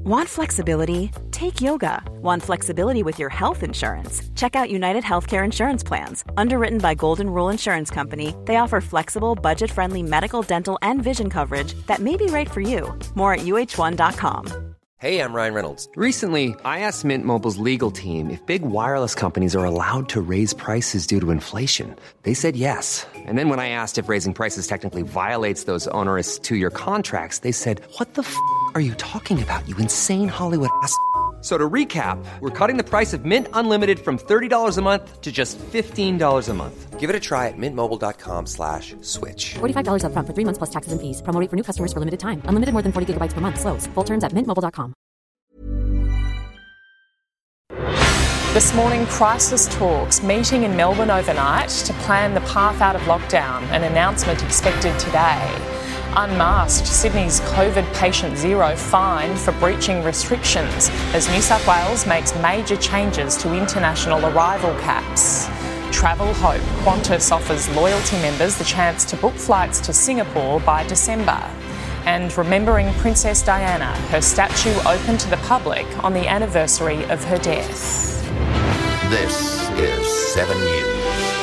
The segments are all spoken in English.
Want flexibility? Take yoga. Want flexibility with your health insurance? Check out United Healthcare Insurance Plans. Underwritten by Golden Rule Insurance Company, they offer flexible, budget-friendly medical, dental, and vision coverage that may be right for you. More at uh1.com. Hey, I'm Ryan Reynolds. Recently, I asked Mint Mobile's legal team if big wireless companies are allowed to raise prices due to inflation. They said yes. And then when I asked if raising prices technically violates those onerous two-year contracts, they said, what the f*** are you talking about, you insane Hollywood ass f- So to recap, we're cutting the price of Mint Unlimited from $30 a month to just $15 a month. Give it a try at mintmobile.com/switch. $45 up front for 3 months plus taxes and fees. Promo rate for new customers for limited time. Unlimited more than 40 gigabytes per month. Slows full terms at mintmobile.com. This morning, crisis talks meeting in Melbourne overnight to plan the path out of lockdown. An announcement expected today. Unmasked, Sydney's COVID patient zero fined for breaching restrictions as New South Wales makes major changes to international arrival caps. Travel hope, Qantas offers loyalty members the chance to book flights to Singapore by December. And remembering Princess Diana, her statue open to the public on the anniversary of her death. This is 7 News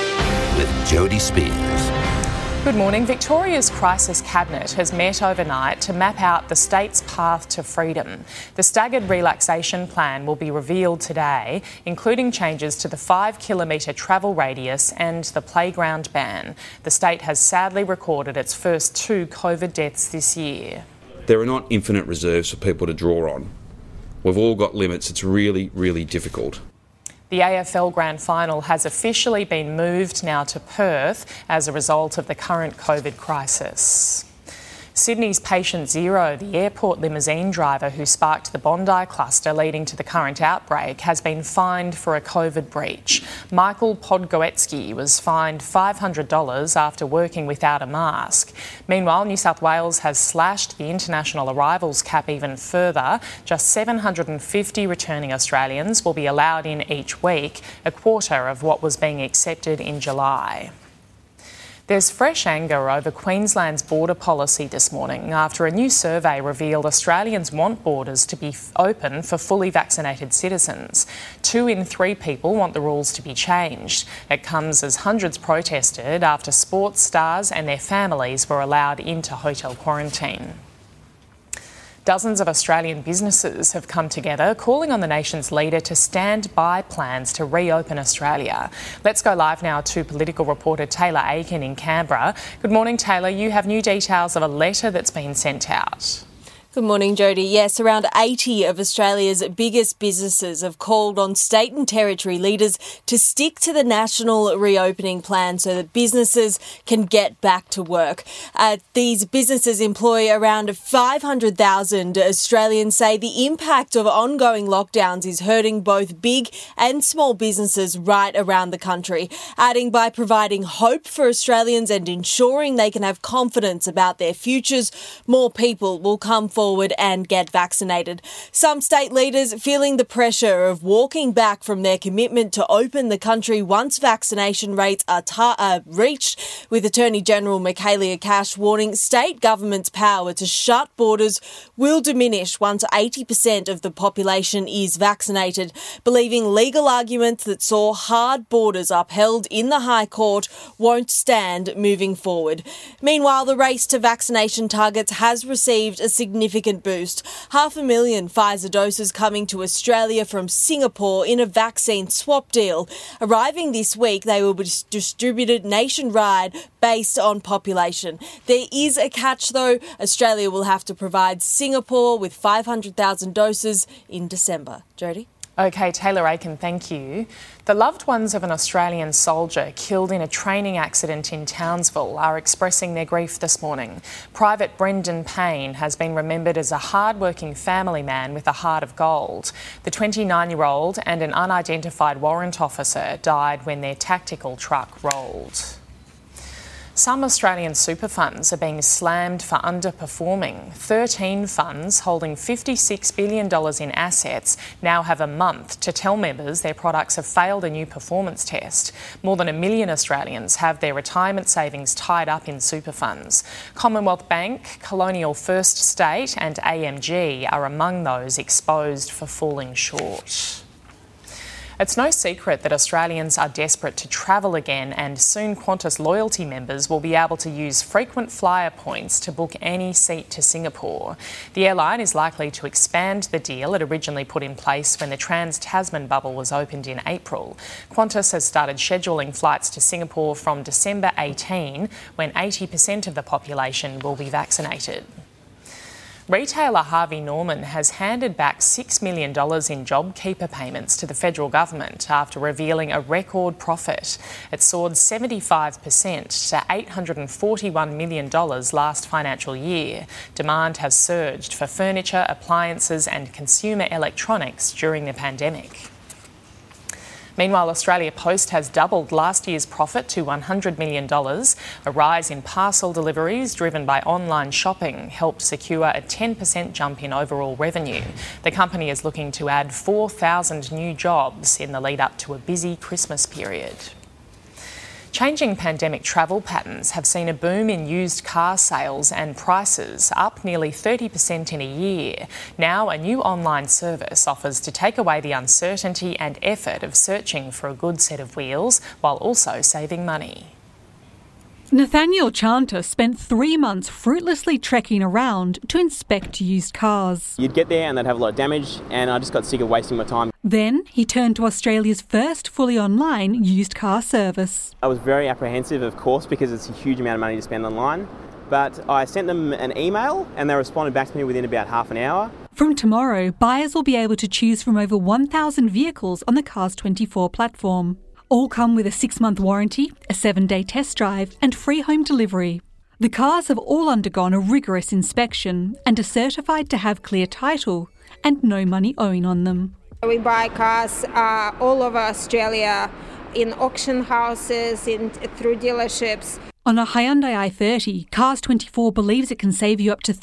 with Jody Spears. Good morning. Victoria's Crisis Cabinet has met overnight to map out the state's path to freedom. The staggered relaxation plan will be revealed today, including changes to the 5-kilometre travel radius and the playground ban. The state has sadly recorded its first 2 COVID deaths this year. There are not infinite reserves for people to draw on. We've all got limits. It's really, really difficult. The AFL Grand Final has officially been moved now to Perth as a result of the current COVID crisis. Sydney's patient zero, the airport limousine driver who sparked the Bondi cluster leading to the current outbreak, has been fined for a COVID breach. Michael Podgoetsky was fined $500 after working without a mask. Meanwhile, New South Wales has slashed the international arrivals cap even further. Just 750 returning Australians will be allowed in each week, a quarter of what was being accepted in July. There's fresh anger over Queensland's border policy this morning after a new survey revealed Australians want borders to be open for fully vaccinated citizens. 2 in 3 people want the rules to be changed. It comes as hundreds protested after sports stars and their families were allowed into hotel quarantine. Dozens of Australian businesses have come together calling on the nation's leader to stand by plans to reopen Australia. Let's go live now to political reporter Taylor Aiken in Canberra. Good morning, Taylor. You have new details of a letter that's been sent out. Good morning, Jody. Yes, around 80 of Australia's biggest businesses have called on state and territory leaders to stick to the national reopening plan so that businesses can get back to work. These businesses employ around 500,000 Australians, say the impact of ongoing lockdowns is hurting both big and small businesses right around the country, adding by providing hope for Australians and ensuring they can have confidence about their futures, more people will come forward and get vaccinated. Some state leaders feeling the pressure of walking back from their commitment to open the country once vaccination rates are reached, with Attorney General Michaelia Cash warning state governments' power to shut borders will diminish once 80% of the population is vaccinated, believing legal arguments that saw hard borders upheld in the High Court won't stand moving forward. Meanwhile, the race to vaccination targets has received a significant boost. 500,000 Pfizer doses coming to Australia from Singapore in a vaccine swap deal. Arriving this week, they will be distributed nationwide based on population. There is a catch though. Australia will have to provide Singapore with 500,000 doses in December. Jody? OK, Taylor Aiken, thank you. The loved ones of an Australian soldier killed in a training accident in Townsville are expressing their grief this morning. Private Brendan Payne has been remembered as a hard-working family man with a heart of gold. The 29-year-old and an unidentified warrant officer died when their tactical truck rolled. Some Australian super funds are being slammed for underperforming. 13 funds holding $56 billion in assets now have a month to tell members their products have failed a new performance test. More than 1 million Australians have their retirement savings tied up in super funds. Commonwealth Bank, Colonial First State and AMG are among those exposed for falling short. It's no secret that Australians are desperate to travel again, and soon Qantas loyalty members will be able to use frequent flyer points to book any seat to Singapore. The airline is likely to expand the deal it originally put in place when the Trans-Tasman bubble was opened in April. Qantas has started scheduling flights to Singapore from December 18, when 80% of the population will be vaccinated. Retailer Harvey Norman has handed back $6 million in JobKeeper payments to the federal government after revealing a record profit. It soared 75% to $841 million last financial year. Demand has surged for furniture, appliances and consumer electronics during the pandemic. Meanwhile, Australia Post has doubled last year's profit to $100 million. A rise in parcel deliveries driven by online shopping helped secure a 10% jump in overall revenue. The company is looking to add 4,000 new jobs in the lead up to a busy Christmas period. Changing pandemic travel patterns have seen a boom in used car sales and prices, up nearly 30% in a year. Now, a new online service offers to take away the uncertainty and effort of searching for a good set of wheels while also saving money. Nathaniel Chanter spent 3 months fruitlessly trekking around to inspect used cars. You'd get there and they'd have a lot of damage, and I just got sick of wasting my time. Then he turned to Australia's first fully online used car service. I was very apprehensive, of course, because it's a huge amount of money to spend online. But I sent them an email and they responded back to me within about half an hour. From tomorrow, buyers will be able to choose from over 1,000 vehicles on the Cars24 platform. All come with a 6-month warranty, a 7-day test drive and free home delivery. The cars have all undergone a rigorous inspection and are certified to have clear title and no money owing on them. We buy cars all over Australia, in auction houses, through dealerships. On a Hyundai i30, Cars24 believes it can save you up to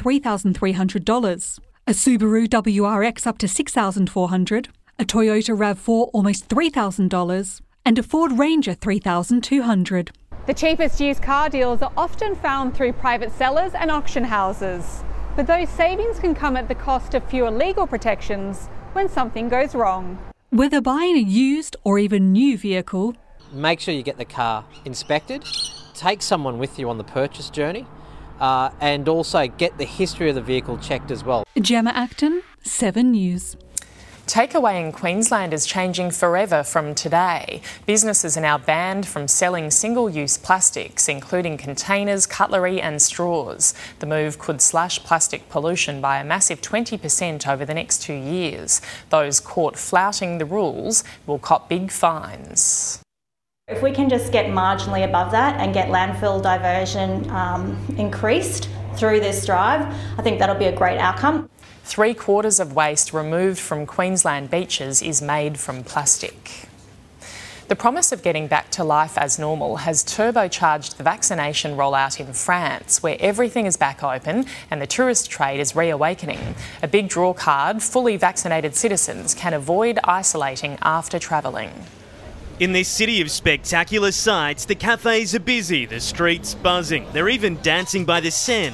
$3,300. A Subaru WRX up to $6,400, a Toyota RAV4 almost $3,000, and a Ford Ranger $3,200. The cheapest used car deals are often found through private sellers and auction houses. But those savings can come at the cost of fewer legal protections when something goes wrong. Whether buying a used or even new vehicle, make sure you get the car inspected, take someone with you on the purchase journey, and also get the history of the vehicle checked as well. Gemma Acton, 7 News. Takeaway in Queensland is changing forever from today. Businesses are now banned from selling single-use plastics, including containers, cutlery and straws. The move could slash plastic pollution by a massive 20% over the next 2 years. Those caught flouting the rules will cop big fines. If we can just get marginally above that and get landfill diversion increased through this drive, I think that'll be a great outcome. 3/4 of waste removed from Queensland beaches is made from plastic. The promise of getting back to life as normal has turbocharged the vaccination rollout in France, where everything is back open and the tourist trade is reawakening. A big draw card, fully vaccinated citizens can avoid isolating after travelling. In this city of spectacular sights, the cafes are busy, the streets buzzing. They're even dancing by the Seine.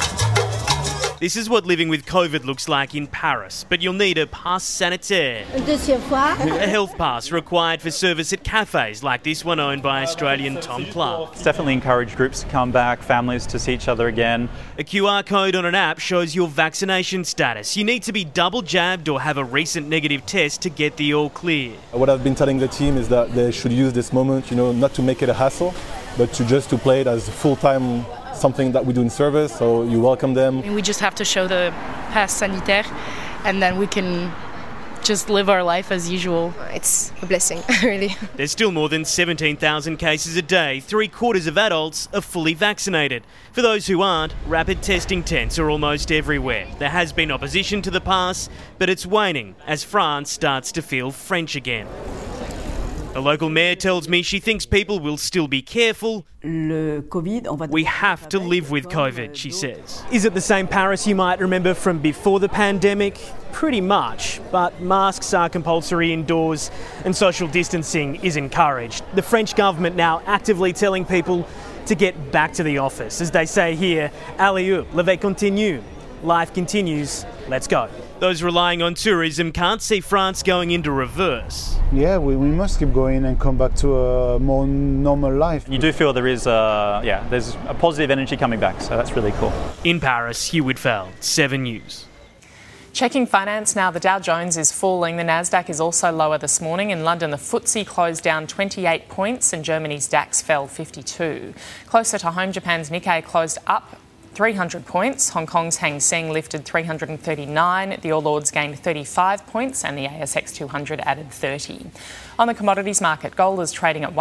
This is what living with COVID looks like in Paris, but you'll need a passe sanitaire. A health pass required for service at cafes like this one owned by Australian Tom Clark. It's definitely encouraged groups to come back, families to see each other again. A QR code on an app shows your vaccination status. You need to be double jabbed or have a recent negative test to get the all clear. What I've been telling the team is that they should use this moment, not to make it a hassle, but to play it as full-time something that we do in service, so you welcome them. We just have to show the pass sanitaire and then we can just live our life as usual. It's a blessing, really. There's still more than 17,000 cases a day. 3/4 of adults are fully vaccinated. For those who aren't, rapid testing tents are almost everywhere. There has been opposition to the pass, but it's waning as France starts to feel French again. The local mayor tells me she thinks people will still be careful. We have to live with COVID, she says. Is it the same Paris you might remember from before the pandemic? Pretty much, but masks are compulsory indoors and social distancing is encouraged. The French government now actively telling people to get back to the office. As they say here, allez, la vie continue. Life continues, let's go. Those relying on tourism can't see France going into reverse. Yeah, we must keep going and come back to a more normal life. You do feel there's a positive energy coming back, so that's really cool. In Paris, Hugh Whitfeld, 7 News. Checking finance now, the Dow Jones is falling. The Nasdaq is also lower this morning. In London, the FTSE closed down 28 points and Germany's DAX fell 52. Closer to home, Japan's Nikkei closed up 300 points. Hong Kong's Hang Seng lifted 339. The All Ords gained 35 points and the ASX 200 added 30. On the commodities market, gold is trading at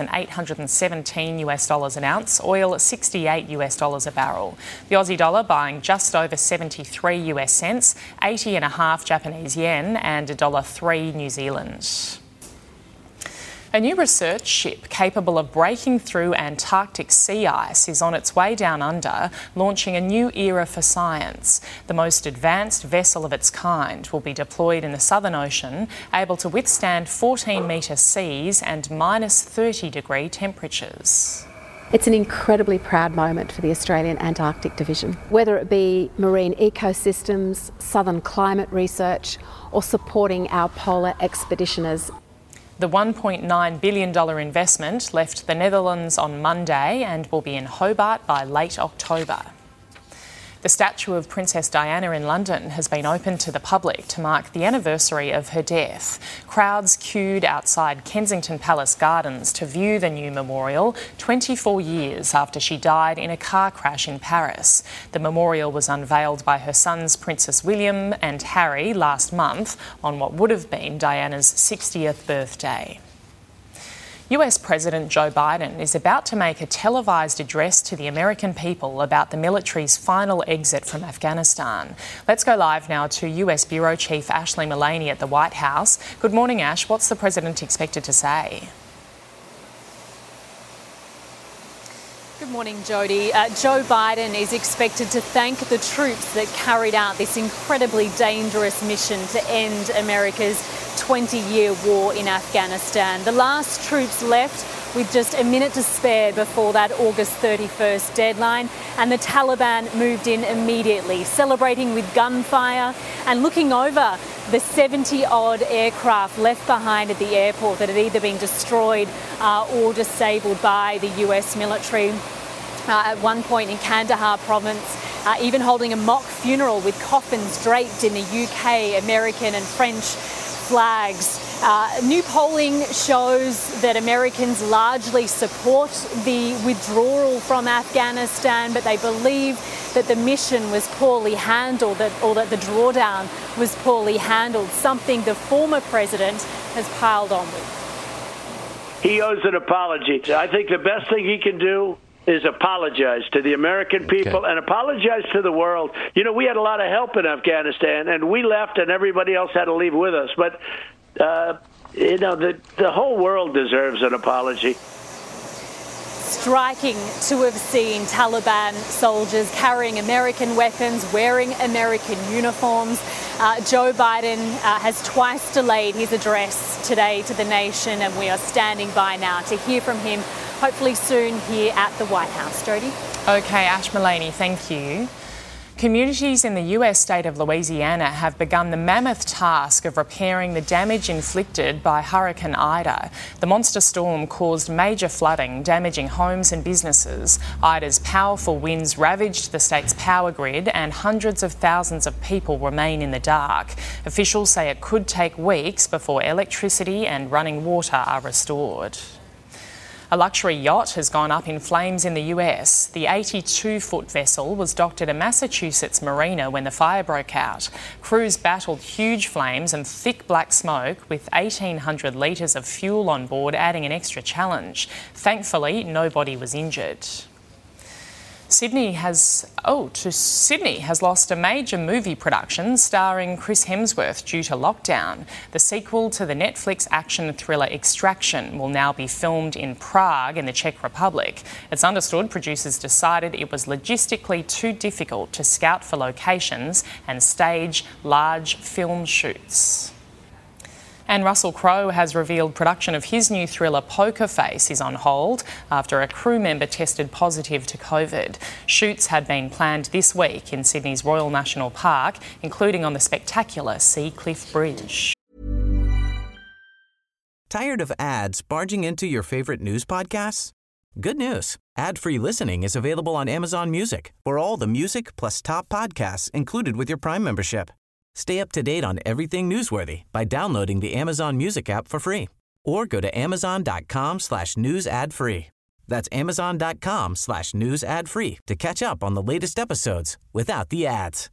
$1,817 an ounce, oil at $68 a barrel. The Aussie dollar buying just over 73 US cents, 80.5 Japanese yen and $1.03 New Zealand. A new research ship capable of breaking through Antarctic sea ice is on its way down under, launching a new era for science. The most advanced vessel of its kind will be deployed in the Southern Ocean, able to withstand 14-metre seas and minus 30-degree temperatures. It's an incredibly proud moment for the Australian Antarctic Division. Whether it be marine ecosystems, southern climate research, or supporting our polar expeditioners. The $1.9 billion investment left the Netherlands on Monday and will be in Hobart by late October. The statue of Princess Diana in London has been opened to the public to mark the anniversary of her death. Crowds queued outside Kensington Palace Gardens to view the new memorial 24 years after she died in a car crash in Paris. The memorial was unveiled by her sons Princes William and Harry last month on what would have been Diana's 60th birthday. US President Joe Biden is about to make a televised address to the American people about the military's final exit from Afghanistan. Let's go live now to US Bureau Chief Ashley Mullaney at the White House. Good morning, Ash. What's the President expected to say? Good morning, Jodie. Joe Biden is expected to thank the troops that carried out this incredibly dangerous mission to end America's 20-year war in Afghanistan. The last troops left with just a minute to spare before that August 31st deadline, and the Taliban moved in immediately, celebrating with gunfire and looking over the 70-odd aircraft left behind at the airport that had either been destroyed or disabled by the US military. At one point in Kandahar province, even holding a mock funeral with coffins draped in the UK, American and French flags. New polling shows that Americans largely support the withdrawal from Afghanistan, but they believe that the mission was poorly handled, or that the drawdown was poorly handled, something the former president has piled on with. He owes an apology. I think the best thing he can do is apologize to the American people and apologize to the world. You know, we had a lot of help in Afghanistan, and we left and everybody else had to leave with us. But, you know, the whole world deserves an apology. Striking to have seen Taliban soldiers carrying American weapons, wearing American uniforms. Joe Biden has twice delayed his address today to the nation, and we are standing by now to hear from him, hopefully soon here at the White House. Jodie? Okay, Ash Mullaney, thank you. Communities in the US state of Louisiana have begun the mammoth task of repairing the damage inflicted by Hurricane Ida. The monster storm caused major flooding, damaging homes and businesses. Ida's powerful winds ravaged the state's power grid, and hundreds of thousands of people remain in the dark. Officials say it could take weeks before electricity and running water are restored. A luxury yacht has gone up in flames in the US. The 82-foot vessel was docked at a Massachusetts marina when the fire broke out. Crews battled huge flames and thick black smoke, with 1,800 litres of fuel on board adding an extra challenge. Thankfully, nobody was injured. Sydney has lost a major movie production starring Chris Hemsworth due to lockdown. The sequel to the Netflix action thriller Extraction will now be filmed in Prague in the Czech Republic. It's understood producers decided it was logistically too difficult to scout for locations and stage large film shoots. And Russell Crowe has revealed production of his new thriller Poker Face is on hold after a crew member tested positive to COVID. Shoots had been planned this week in Sydney's Royal National Park, including on the spectacular Seacliff Bridge. Tired of ads barging into your favourite news podcasts? Good news. Ad-free listening is available on Amazon Music for all the music plus top podcasts included with your Prime membership. Stay up to date on everything newsworthy by downloading the Amazon Music app for free or go to amazon.com/news ad free. That's amazon.com/news ad free to catch up on the latest episodes without the ads.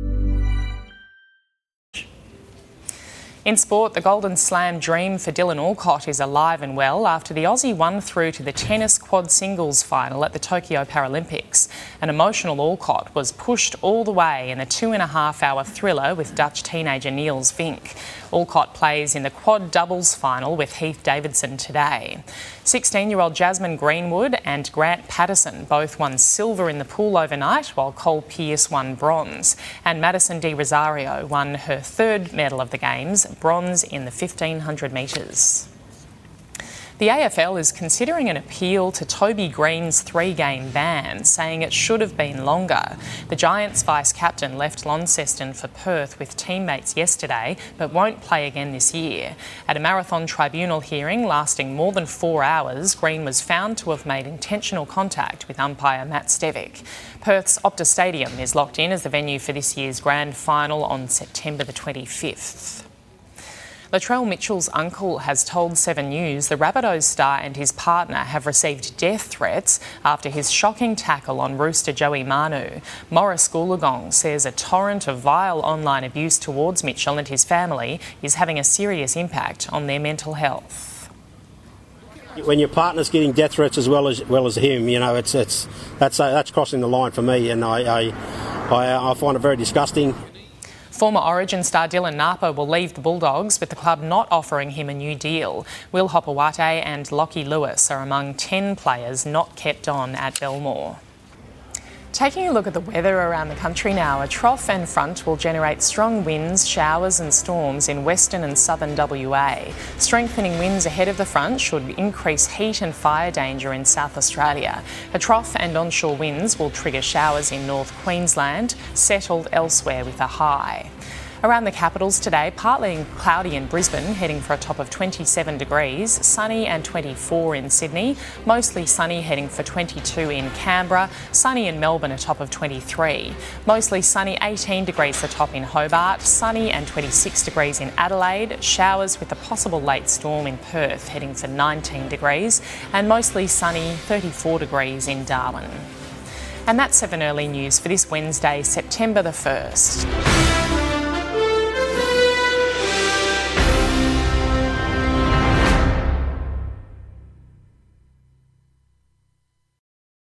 In sport, the Golden Slam dream for Dylan Alcott is alive and well after the Aussie won through to the tennis quad singles final at the Tokyo Paralympics. An emotional Alcott was pushed all the way in the 2.5-hour thriller with Dutch teenager Niels Vink. Alcott plays in the quad doubles final with Heath Davidson today. 16-year-old Jasmine Greenwood and Grant Patterson both won silver in the pool overnight, while Cole Pearce won bronze. And Madison Di Rosario won her third medal of the Games, bronze in the 1500 metres. The AFL is considering an appeal to Toby Green's 3-game ban, saying it should have been longer. The Giants vice-captain left Launceston for Perth with teammates yesterday, but won't play again this year. At a marathon tribunal hearing lasting more than 4 hours, Green was found to have made intentional contact with umpire Matt Stevic. Perth's Optus Stadium is locked in as the venue for this year's grand final on September the 25th. Latrell Mitchell's uncle has told 7 News the Rabbitohs star and his partner have received death threats after his shocking tackle on rooster Joey Manu. Morris Goolagong says a torrent of vile online abuse towards Mitchell and his family is having a serious impact on their mental health. When your partner's getting death threats as well as him, you know, that's crossing the line for me, and I find it very disgusting. Former Origin star Dylan Napa will leave the Bulldogs, with the club not offering him a new deal. Will Hopewate and Lockie Lewis are among 10 players not kept on at Belmore. Taking a look at the weather around the country now, a trough and front will generate strong winds, showers and storms in western and southern WA. Strengthening winds ahead of the front should increase heat and fire danger in South Australia. A trough and onshore winds will trigger showers in North Queensland, settled elsewhere with a high. Around the capitals today, partly cloudy in Brisbane, heading for a top of 27 degrees, sunny and 24 in Sydney, mostly sunny heading for 22 in Canberra, sunny in Melbourne a top of 23, mostly sunny 18 degrees the top in Hobart, sunny and 26 degrees in Adelaide, showers with a possible late storm in Perth heading for 19 degrees, and mostly sunny 34 degrees in Darwin. And that's 7 Early News for this Wednesday, September the 1st.